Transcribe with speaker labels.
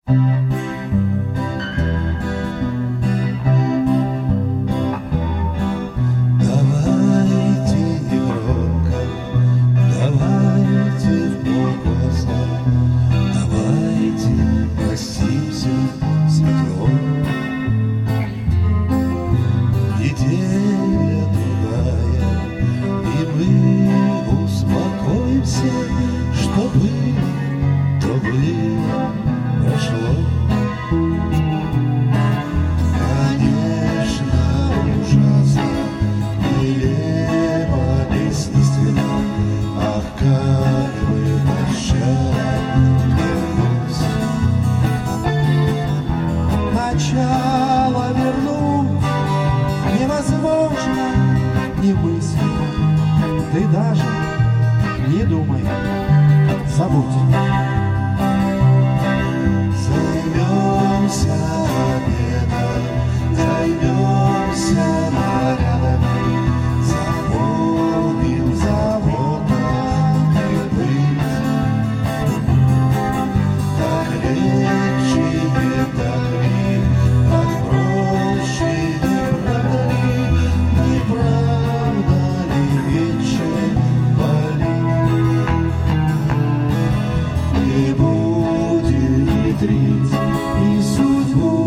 Speaker 1: Начало вернуть невозможно, немыслимо. Ты даже не думай, забудь.
Speaker 2: Займемся обедом, займемся нарядами, заполним завод, как быть. Так легче и так мир, так проще, не правда ли вечер болит? Не будет хитрить и судьбу